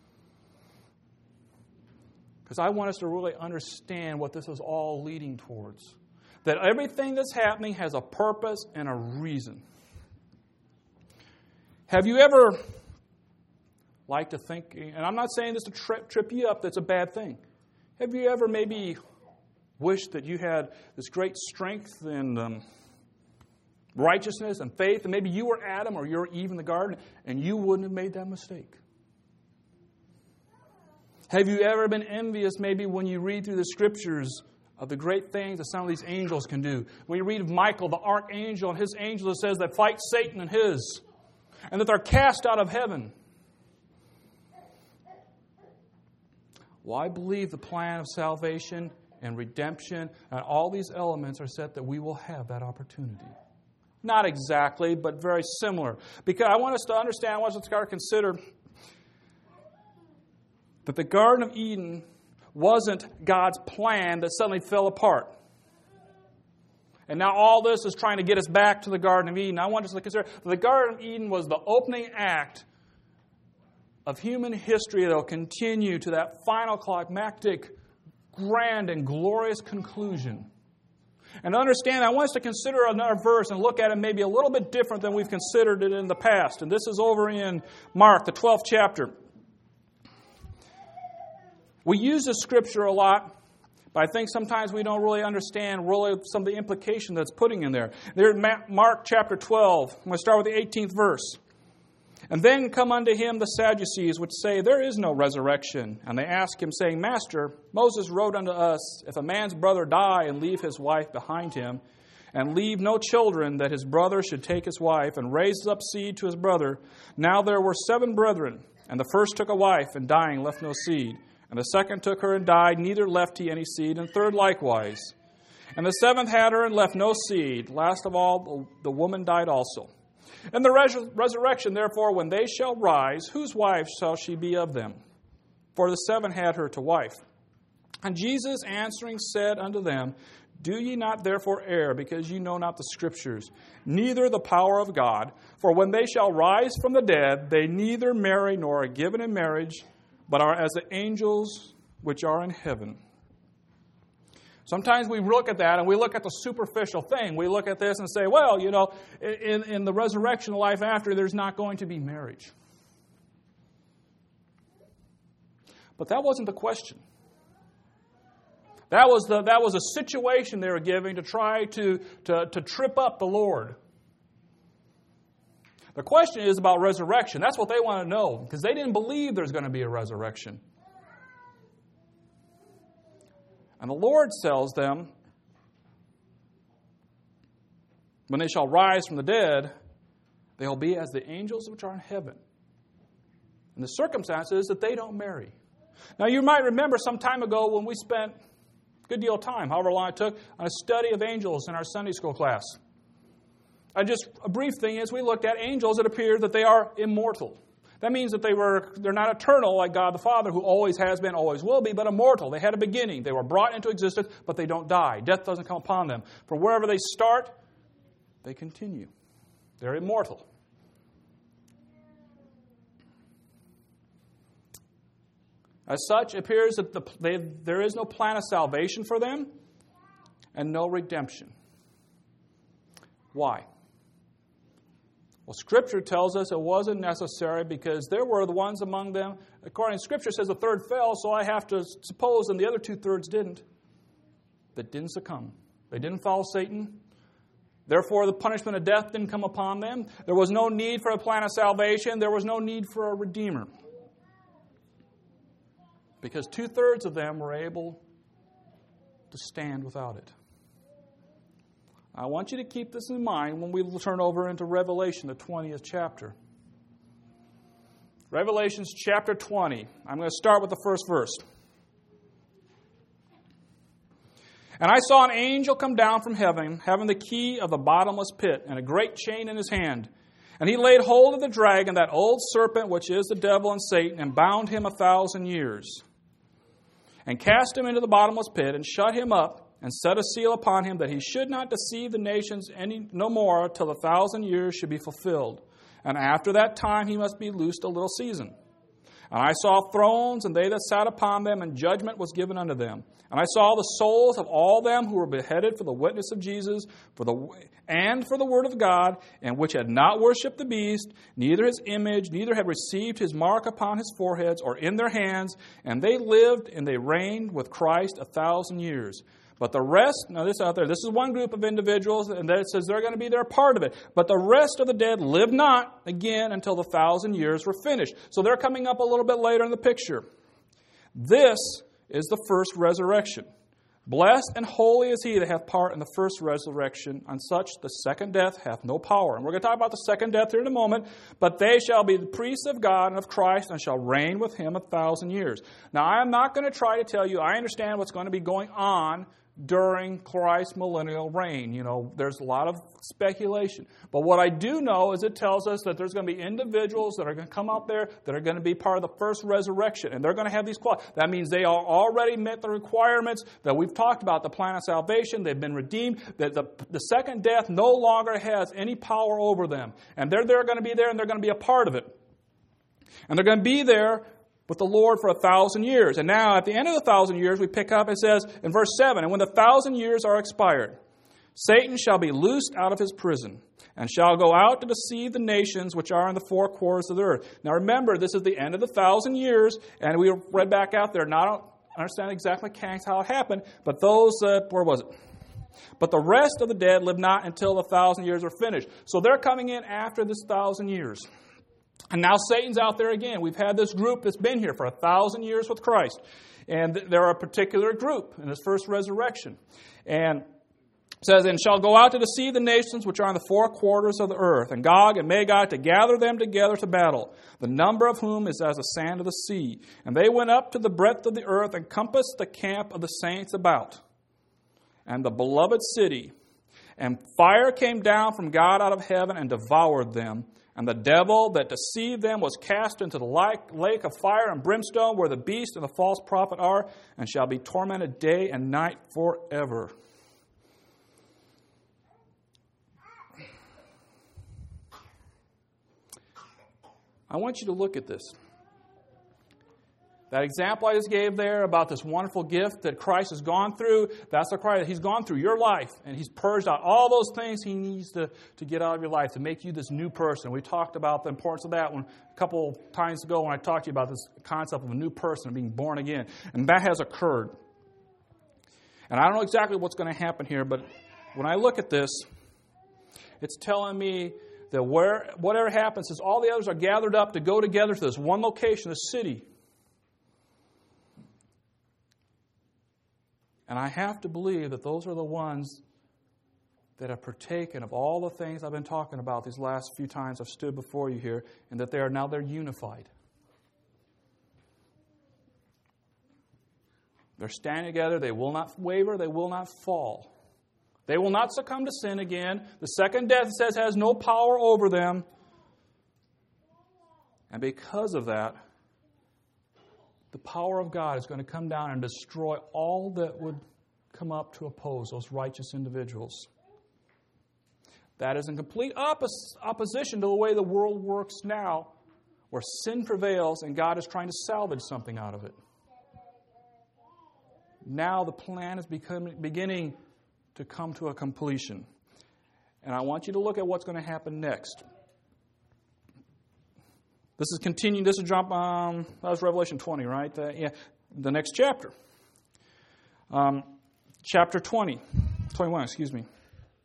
Because I want us to really understand what this is all leading towards. That everything that's happening has a purpose and a reason. Have you ever liked to think, and I'm not saying this to trip, trip you up, that's a bad thing. Have you ever maybe wished that you had this great strength and um, righteousness and faith, and maybe you were Adam or you're Eve in the garden, and you wouldn't have made that mistake? Have you ever been envious maybe when you read through the Scriptures of the great things that some of these angels can do? When you read of Michael, the archangel, and his angel, it says that fight Satan and his, and that they're cast out of heaven. Well, I believe the plan of salvation and redemption and all these elements are set that we will have that opportunity. Not exactly, but very similar. Because I want us to understand, I want us to consider that the Garden of Eden wasn't God's plan that suddenly fell apart. And now all this is trying to get us back to the Garden of Eden. I want us to consider that the Garden of Eden was the opening act of human history that will continue to that final climactic, grand and glorious conclusion. And to understand, I want us to consider another verse and look at it maybe a little bit different than we've considered it in the past. And this is over in Mark, the twelfth chapter. We use this scripture a lot, but I think sometimes we don't really understand really some of the implication that's putting in there. There in Mark chapter twelve, I'm going to start with the eighteenth verse. And then come unto him the Sadducees, which say, there is no resurrection. And they ask him, saying, Master, Moses wrote unto us, if a man's brother die and leave his wife behind him, and leave no children, that his brother should take his wife, and raise up seed to his brother. Now there were seven brethren, and the first took a wife, and dying left no seed. And the second took her and died, neither left he any seed, and the third likewise. And the seventh had her and left no seed. Last of all, the woman died also. And the res- resurrection, therefore, when they shall rise, whose wife shall she be of them? For the seven had her to wife. And Jesus answering said unto them, Do ye not therefore err, because ye know not the Scriptures, neither the power of God? For when they shall rise from the dead, they neither marry nor are given in marriage, but are as the angels which are in heaven. Sometimes we look at that and we look at the superficial thing. We look at this and say, well, you know, in, in the resurrection life after, there's not going to be marriage. But that wasn't the question. That was the that was a situation they were giving to try to, to, to trip up the Lord. The question is about resurrection. That's what they want to know, because they didn't believe there's going to be a resurrection. And the Lord tells them, when they shall rise from the dead, they will be as the angels which are in heaven. And the circumstance is that they don't marry. Now, you might remember some time ago when we spent a good deal of time, however long it took, on a study of angels in our Sunday school class. And just a brief thing is we looked at angels. It appears that they are immortal. That means that they were, they're not eternal like God the Father, who always has been, always will be, but immortal. They had a beginning. They were brought into existence, but they don't die. Death doesn't come upon them. From wherever they start, they continue. They're immortal. As such, it appears that the, they, there is no plan of salvation for them and no redemption. Why? Well, Scripture tells us it wasn't necessary because there were the ones among them. According to Scripture, says a third fell, so I have to suppose, and the other two-thirds didn't. That didn't succumb. They didn't follow Satan. Therefore, the punishment of death didn't come upon them. There was no need for a plan of salvation. There was no need for a redeemer. Because two-thirds of them were able to stand without it. I want you to keep this in mind when we turn over into Revelation, the twentieth chapter. Revelation chapter twenty. I'm going to start with the first verse. And I saw an angel come down from heaven, having the key of the bottomless pit, and a great chain in his hand. And he laid hold of the dragon, that old serpent, which is the devil and Satan, and bound him a thousand years. And cast him into the bottomless pit, and shut him up, and set a seal upon him, that he should not deceive the nations any no more till the thousand years should be fulfilled. And after that time he must be loosed a little season. And I saw thrones, and they that sat upon them, and judgment was given unto them. And I saw the souls of all them who were beheaded for the witness of Jesus, for the and for the word of God, and which had not worshipped the beast, neither his image, neither had received his mark upon his foreheads or in their hands. And they lived and they reigned with Christ a thousand years. But the rest, now this out there, this is one group of individuals, and it says they're going to be there part of it. But the rest of the dead live not again until the thousand years were finished. So they're coming up a little bit later in the picture. This is the first resurrection. Blessed and holy is he that hath part in the first resurrection. On such the second death hath no power. And we're going to talk about the second death here in a moment. But they shall be the priests of God and of Christ, and shall reign with him a thousand years. Now, I am not going to try to tell you, I understand what's going to be going on during Christ's millennial reign. You know, there's a lot of speculation. But what I do know is it tells us that there's going to be individuals that are going to come out there that are going to be part of the first resurrection. And they're going to have these qualities. That means they are already met the requirements that we've talked about, the plan of salvation. They've been redeemed. That the, the second death no longer has any power over them. And they're, they're going to be there, and they're going to be a part of it. And they're going to be there with the Lord for a thousand years. And now, at the end of the thousand years, we pick up, it says in verse seven, and when the thousand years are expired, Satan shall be loosed out of his prison, and shall go out to deceive the nations which are in the four quarters of the earth. Now remember, this is the end of the thousand years, and we read back out there. Now, I don't understand exactly how it happened, but those, uh, where was it? But the rest of the dead live not until the thousand years are finished. So they're coming in after this thousand years. And now Satan's out there again. We've had this group that's been here for a thousand years with Christ. And they're a particular group in this first resurrection. And it says, and shall go out to deceive the nations which are in the four quarters of the earth, and Gog and Magog to gather them together to battle, the number of whom is as the sand of the sea. And they went up to the breadth of the earth, and compassed the camp of the saints about, and the beloved city. And fire came down from God out of heaven and devoured them. And the devil that deceived them was cast into the lake of fire and brimstone, where the beast and the false prophet are, and shall be tormented day and night forever. I want you to look at this. That example I just gave there about this wonderful gift that Christ has gone through, that's the Christ. He's gone through your life, and He's purged out all those things He needs to, to get out of your life to make you this new person. We talked about the importance of that when, a couple times ago when I talked to you about this concept of a new person, of being born again. And that has occurred. And I don't know exactly what's going to happen here, but when I look at this, it's telling me that where, whatever happens is all the others are gathered up to go together to this one location, this city. And I have to believe that those are the ones that have partaken of all the things I've been talking about these last few times I've stood before you here, and that they are now they're unified. They're standing together. They will not waver. They will not fall. They will not succumb to sin again. The second death, it says, has no power over them. And because of that, the power of God is going to come down and destroy all that would come up to oppose those righteous individuals. That is in complete oppos- opposition to the way the world works now, where sin prevails and God is trying to salvage something out of it. Now the plan is becoming, beginning to come to a completion. And I want you to look at what's going to happen next. This is continuing. This is jump. Um, that was Revelation twenty, right? The, yeah, the next chapter, um, chapter twenty, twenty-one. Excuse me.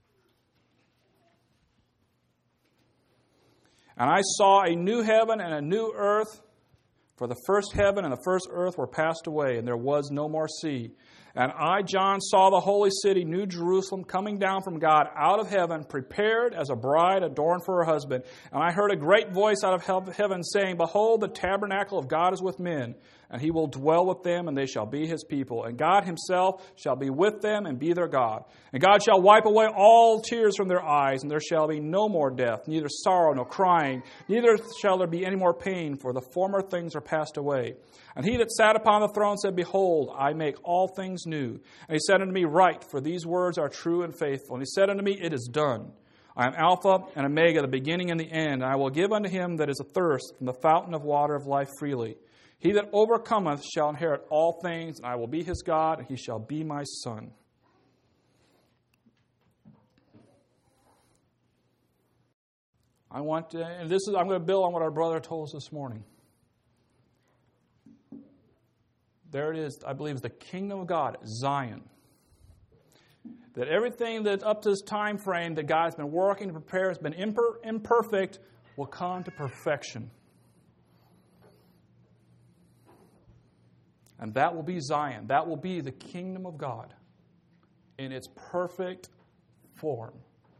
And I saw a new heaven and a new earth, for the first heaven and the first earth were passed away, and there was no more sea. And I, John, saw the holy city, New Jerusalem, coming down from God out of heaven, prepared as a bride adorned for her husband. And I heard a great voice out of heaven saying, Behold, the tabernacle of God is with men, and He will dwell with them, and they shall be His people. And God Himself shall be with them and be their God. And God shall wipe away all tears from their eyes, and there shall be no more death, neither sorrow nor crying, neither shall there be any more pain, for the former things are passed away. And He that sat upon the throne said, Behold, I make all things new. And He said unto me, Write, for these words are true and faithful. And He said unto me, It is done. I am Alpha and Omega, the beginning and the end. And I will give unto him that is athirst from the fountain of water of life freely. He that overcometh shall inherit all things, and I will be his God, and he shall be my son. I want to, and this is, I'm going to build on what our brother told us this morning. There it is, I believe, is the kingdom of God, Zion. That everything that up to this time frame that God has been working to prepare has been imper- imperfect will come to perfection. And that will be Zion. That will be the kingdom of God in its perfect form.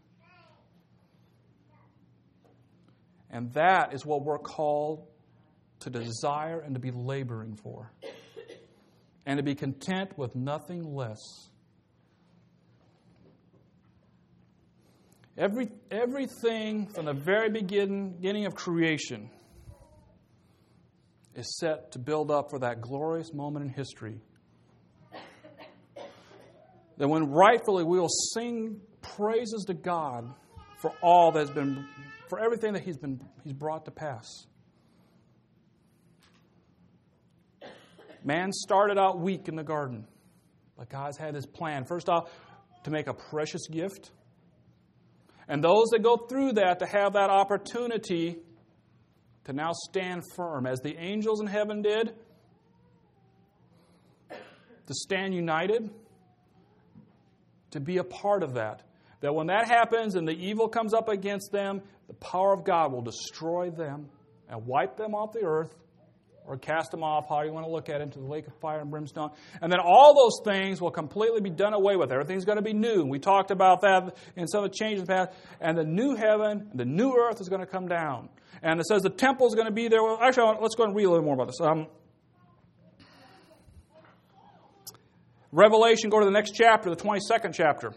And that is what we're called to desire and to be laboring for. And to be content with nothing less. Every, everything from the very begin, beginning of creation is set to build up for that glorious moment in history. That when rightfully we will sing praises to God for all that has been, for everything that He's been, He's brought to pass. Man started out weak in the garden, but God's had His plan. First off, to make a precious gift. And those that go through that, to have that opportunity to now stand firm, as the angels in heaven did, to stand united, to be a part of that. That when that happens and the evil comes up against them, the power of God will destroy them and wipe them off the earth, or cast them off, how you want to look at it, into the lake of fire and brimstone. And then all those things will completely be done away with. Everything's going to be new. We talked about that in some of the changes in the past. And the new heaven, the new earth is going to come down. And it says the temple is going to be there. Well, actually, let's go and read a little more about this. Um, Revelation, go to the next chapter, the twenty-second chapter.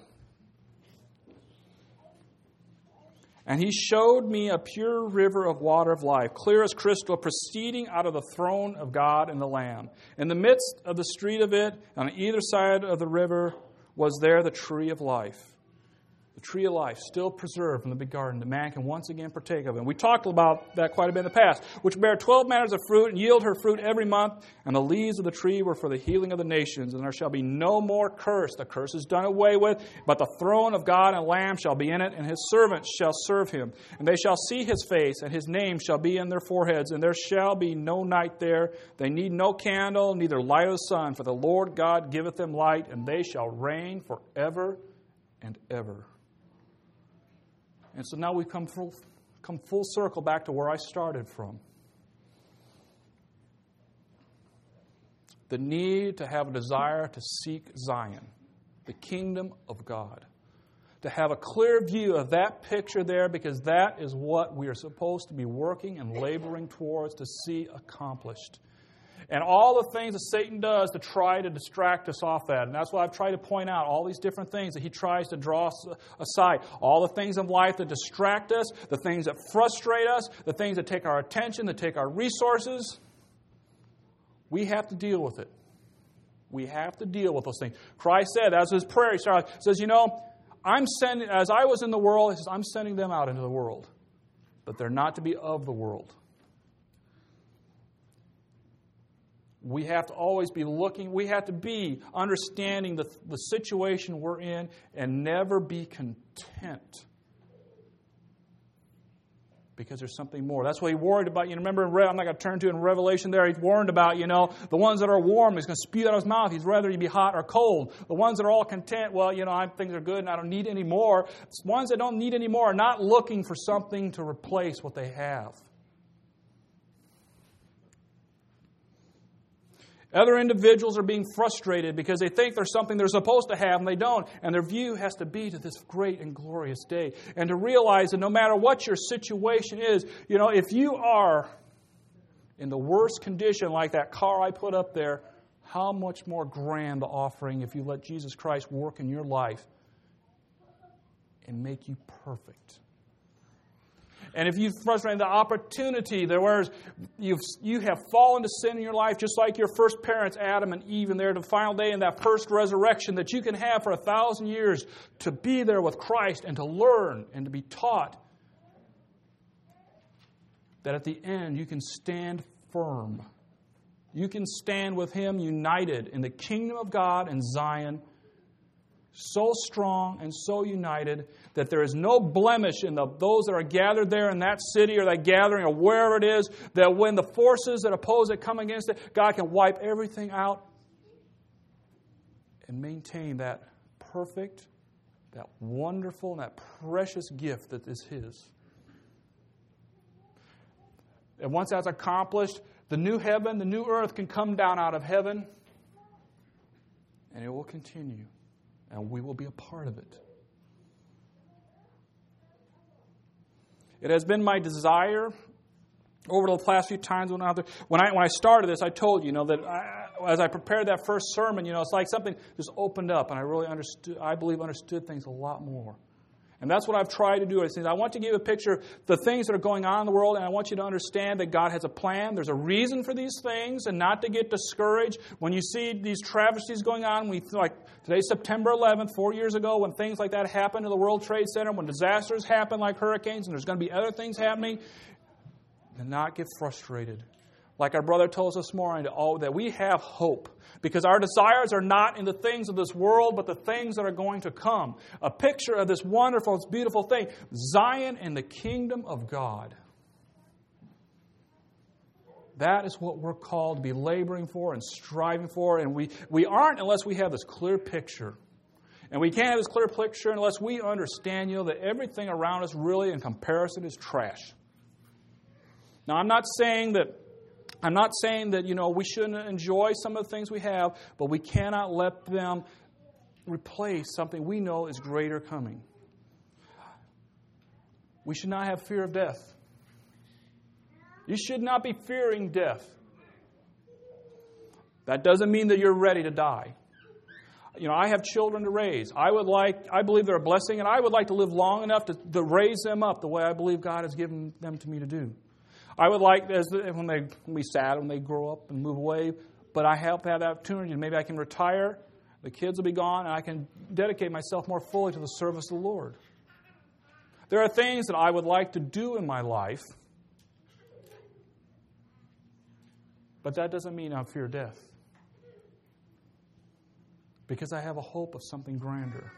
And He showed me a pure river of water of life, clear as crystal, proceeding out of the throne of God and the Lamb. In the midst of the street of it, on either side of the river, was there the tree of life, the tree of life, still preserved in the big garden, that man can once again partake of. And we talked about that quite a bit in the past. Which bare twelve manners of fruit, and yield her fruit every month. And the leaves of the tree were for the healing of the nations. And there shall be no more curse. The curse is done away with. But the throne of God and Lamb shall be in it, and his servants shall serve him. And they shall see his face, and his name shall be in their foreheads. And there shall be no night there. They need no candle, neither light of the sun. For the Lord God giveth them light, and they shall reign forever and ever. And so now we come full, come full circle back to where I started from. The need to have a desire to seek Zion, the kingdom of God. To have a clear view of that picture there, because that is what we are supposed to be working and laboring towards to see accomplished. And all the things that Satan does to try to distract us off that. And that's what I've tried to point out, all these different things that he tries to draw us aside. All the things in life that distract us, the things that frustrate us, the things that take our attention, that take our resources. We have to deal with it. We have to deal with those things. Christ said, as his prayer, he started, says, you know, I'm sending, as I was in the world, he says, I'm sending them out into the world. But they're not to be of the world. We have to always be looking, we have to be understanding the, the situation we're in and never be content. Because there's something more. That's what he warned about. You remember, in Re- I'm not going to turn to it in Revelation there, he warned about, you know, the ones that are warm, he's going to spew out of his mouth. He's rather you be hot or cold. The ones that are all content, well, you know, I things are good and I don't need any more. The ones that don't need any more are not looking for something to replace what they have. Other individuals are being frustrated because they think there's something they're supposed to have and they don't. And their view has to be to this great and glorious day. And to realize that no matter what your situation is, you know, if you are in the worst condition like that car I put up there, how much more grand the offering if you let Jesus Christ work in your life and make you perfect. And if you've frustrated the opportunity, there whereas you've you have fallen to sin in your life, just like your first parents, Adam and Eve, and there the final day in that first resurrection that you can have for a thousand years to be there with Christ and to learn and to be taught. That at the end you can stand firm. You can stand with Him united in the kingdom of God and Zion, so strong and so united that there is no blemish in the, those that are gathered there in that city or that gathering or wherever it is, that when the forces that oppose it come against it, God can wipe everything out and maintain that perfect, that wonderful, and that precious gift that is His. And once that's accomplished, the new heaven, the new earth can come down out of heaven, and it will continue. And we will be a part of it. It has been my desire over the past few times when I when I when I started this, I told you, you know, that I, as I prepared that first sermon, you know, it's like something just opened up, and I really understood. I believe understood things a lot more. And that's what I've tried to do. I want to give a picture of the things that are going on in the world, and I want you to understand that God has a plan. There's a reason for these things, and not to get discouraged. When you see these travesties going on, we like today's September eleventh, four years ago, when things like that happened in the World Trade Center, when disasters happen like hurricanes, and there's going to be other things happening, to not get frustrated. Like our brother told us this morning, that we have hope. Because our desires are not in the things of this world, but the things that are going to come. A picture of this wonderful, this beautiful thing. Zion and the kingdom of God. That is what we're called to be laboring for and striving for. And we, we aren't unless we have this clear picture. And we can't have this clear picture unless we understand, you know, that everything around us really in comparison is trash. Now, I'm not saying that I'm not saying that, you know, we shouldn't enjoy some of the things we have, but we cannot let them replace something we know is greater coming. We should not have fear of death. You should not be fearing death. That doesn't mean that you're ready to die. You know, I have children to raise. I would like, I believe they're a blessing, and I would like to live long enough to, to raise them up the way I believe God has given them to me to do. I would like, as when they when be sad when they grow up and move away, but I have to have that opportunity. Maybe I can retire, the kids will be gone, and I can dedicate myself more fully to the service of the Lord. There are things that I would like to do in my life, but that doesn't mean I fear death. Because I have a hope of something grander.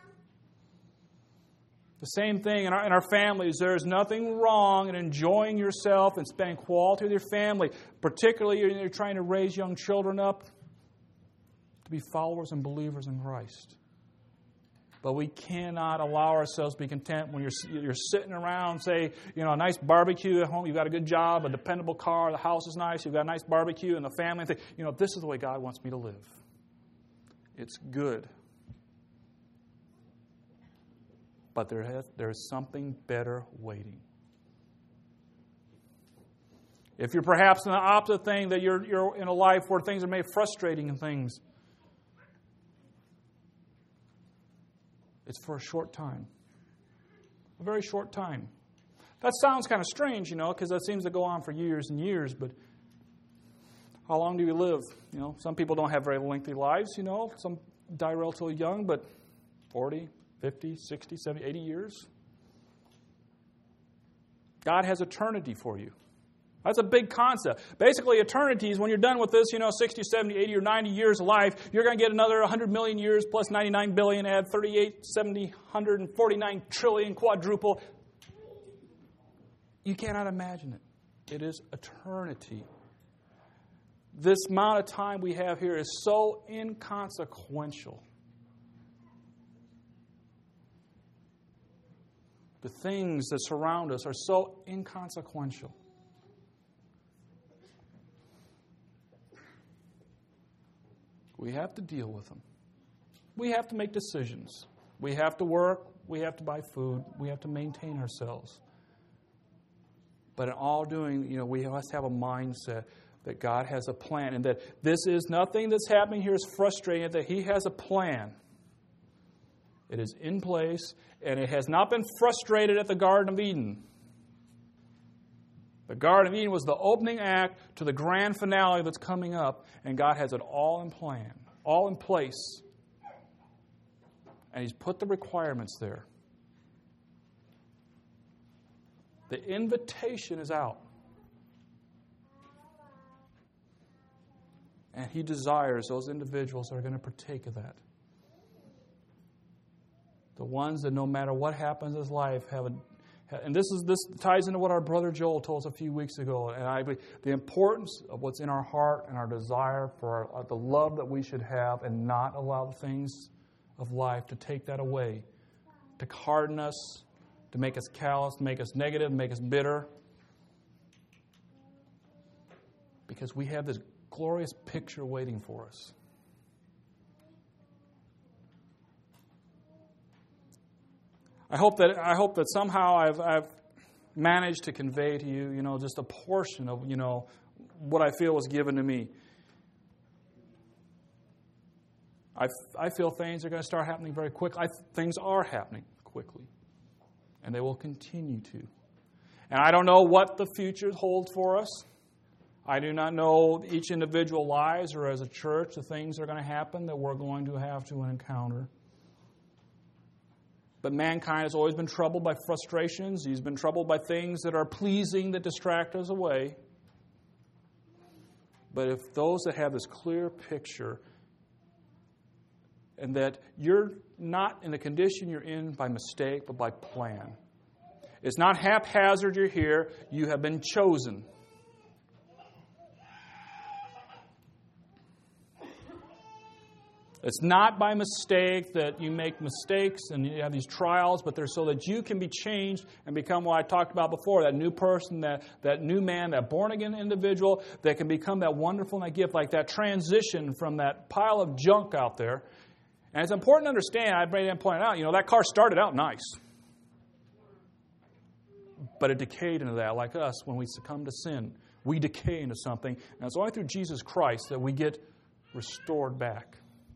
The same thing in our, in our families. There's nothing wrong in enjoying yourself and spending quality with your family, particularly when you're trying to raise young children up to be followers and believers in Christ. But we cannot allow ourselves to be content when you're you're sitting around, say, you know, a nice barbecue at home, you've got a good job, a dependable car, the house is nice, you've got a nice barbecue, and the family, and think, you know, this is the way God wants me to live. It's good. But there has, there is something better waiting. If you're perhaps in the opposite thing, that you're you're in a life where things are made frustrating and things, it's for a short time. A very short time. That sounds kind of strange, you know, because that seems to go on for years and years, but how long do you live? You know, some people don't have very lengthy lives, you know. Some die relatively young, but forty, fifty, sixty, seventy, eighty years. God has eternity for you. That's a big concept. Basically, eternity is when you're done with this, you know, sixty, seventy, eighty, or ninety years of life, you're going to get another one hundred million years plus ninety-nine billion, add thirty-eight, seventy, one hundred forty-nine trillion, quadruple. You cannot imagine it. It is eternity. This amount of time we have here is so inconsequential. The things that surround us are so inconsequential. We have to deal with them. We have to make decisions. We have to work. We have to buy food. We have to maintain ourselves. But in all doing, you know, we must have a mindset that God has a plan, and that this is nothing that's happening here is frustrating, that He has a plan. It is in place, and it has not been frustrated at the Garden of Eden. The Garden of Eden was the opening act to the grand finale that's coming up, and God has it all in plan, all in place. And He's put the requirements there. The invitation is out. And He desires those individuals that are going to partake of that. The ones that no matter what happens in life have a, and this is this ties into what our brother Joel told us a few weeks ago, and I believe the importance of what's in our heart and our desire for our, the love that we should have, and not allow the things of life to take that away, to harden us, to make us callous, to make us negative, make us bitter. Because we have this glorious picture waiting for us. I hope that I hope that somehow I've I've managed to convey to you, you know, just a portion of, you know, what I feel was given to me. I, I feel things are going to start happening very quickly. I, things are happening quickly, and they will continue to. And I don't know what the future holds for us. I do not know each individual lives or as a church the things that are going to happen that we're going to have to encounter. But mankind has always been troubled by frustrations. He's been troubled by things that are pleasing that distract us away. But if those that have this clear picture, and that you're not in the condition you're in by mistake, but by plan. It's not haphazard you're here. You have been chosen. It's not by mistake that you make mistakes and you have these trials, but they're so that you can be changed and become what I talked about before, that new person, that, that new man, that born-again individual that can become that wonderful and that gift, like that transition from that pile of junk out there. And it's important to understand, I made that point out, you know, that car started out nice. But it decayed into that, like us, when we succumb to sin. We decay into something. And it's only through Jesus Christ that we get restored back.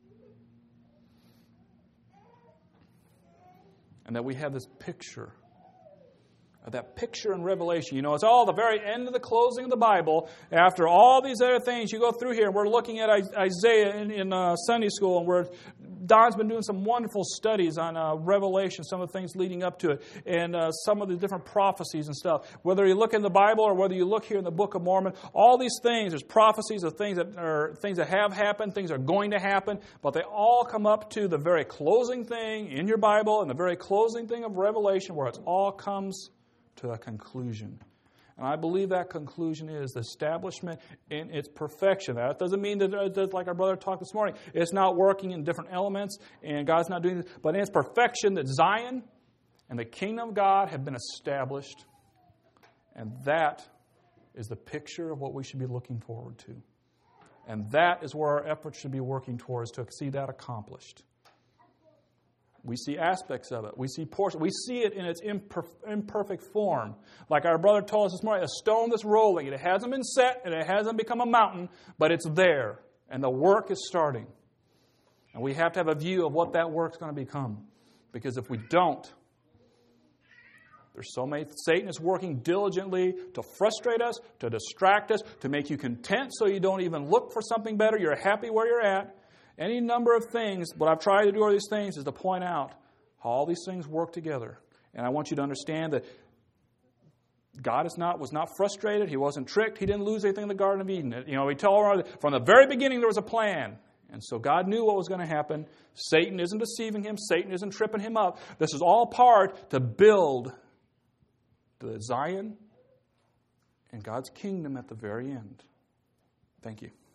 And that we have this picture, of that picture in Revelation. You know, it's all the very end of the closing of the Bible. After all these other things, you go through here, and we're looking at Isaiah in, in uh, Sunday school, and we're Don's been doing some wonderful studies on uh, Revelation, some of the things leading up to it, and uh, some of the different prophecies and stuff. Whether you look in the Bible or whether you look here in the Book of Mormon, all these things, there's prophecies of things that are things that have happened, things that are going to happen, but they all come up to the very closing thing in your Bible and the very closing thing of Revelation, where it all comes to a conclusion. And I believe that conclusion is the establishment in its perfection. That doesn't mean that, uh, like our brother talked this morning, it's not working in different elements and God's not doing this, but in its perfection that Zion and the kingdom of God have been established. And that is the picture of what we should be looking forward to. And that is where our efforts should be working towards to see that accomplished. We see aspects of it. We see portions. We see it in its imperf- imperfect form. Like our brother told us this morning, a stone that's rolling. It hasn't been set and it hasn't become a mountain, but it's there. And the work is starting. And we have to have a view of what that work's going to become. Because if we don't, there's so many. Satan is working diligently to frustrate us, to distract us, to make you content so you don't even look for something better. You're happy where you're at. Any number of things. What I've tried to do all these things is to point out how all these things work together. And I want you to understand that God is not was not frustrated. He wasn't tricked. He didn't lose anything in the Garden of Eden. You know, we tell her from the very beginning there was a plan. And so God knew what was going to happen. Satan isn't deceiving him. Satan isn't tripping him up. This is all part to build the Zion and God's kingdom at the very end. Thank you.